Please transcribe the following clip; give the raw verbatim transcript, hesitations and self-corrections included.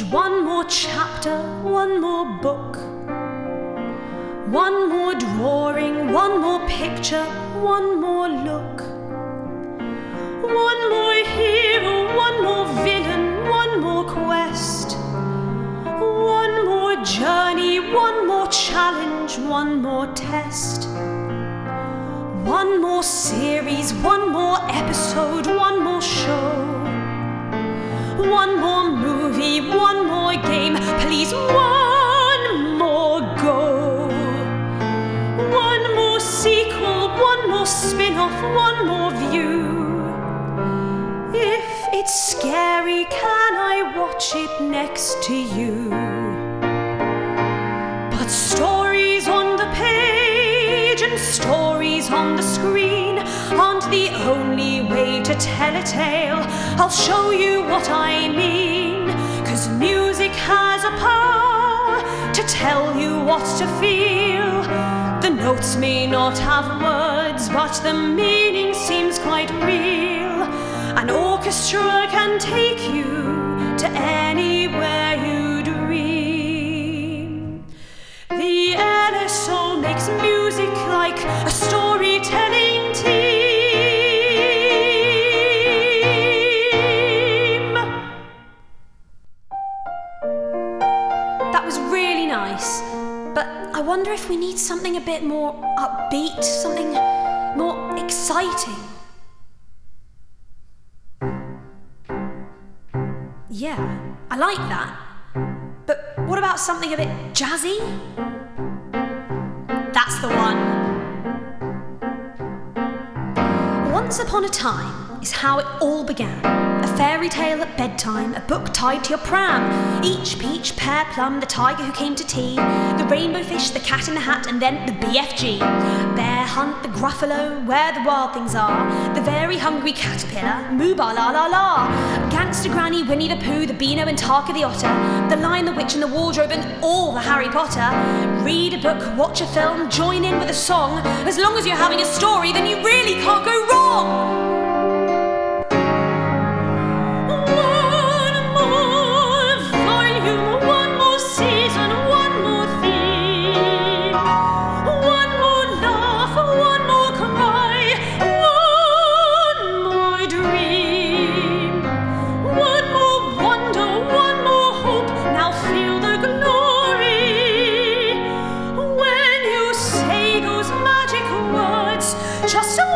page, one more chapter, one more book. One more drawing, one more picture, one more look. One more hero, one more villain, one more quest. One more journey, one more challenge, one more test. One more series, one more episode, one more show. One more movie, one more game, please one more go. One more sequel, one more spin-off, one more view. If it's scary, can I watch it next to you? But stories on the page and stories on the screen aren't the only way to tell a tale. I'll show you what I mean, 'cause music has a power to tell you what to feel. The notes may not have words, but the meaning seems quite real. An orchestra can take you to anywhere you dream. The L S O makes music like a storytelling team. That was really nice, but I wonder if we need something a bit more upbeat, something more exciting. Yeah, I like that. But what about something a bit jazzy? That's the one. Once upon a time is how it all began. A fairy tale at bedtime, a book tied to your pram. Each peach, pear, plum, the tiger who came to tea, the rainbow fish, the cat in the hat, and then the B F G. Bear hunt, the gruffalo, where the wild things are. The very hungry caterpillar, moo ba la la la. Gangster Granny, Winnie the Pooh, the Beano and Tarka the otter. The Lion, the Witch and the Wardrobe and all the Harry Potter. Read a book, watch a film, join in with a song. As long as you're having a story, then you really can't go wrong. Just so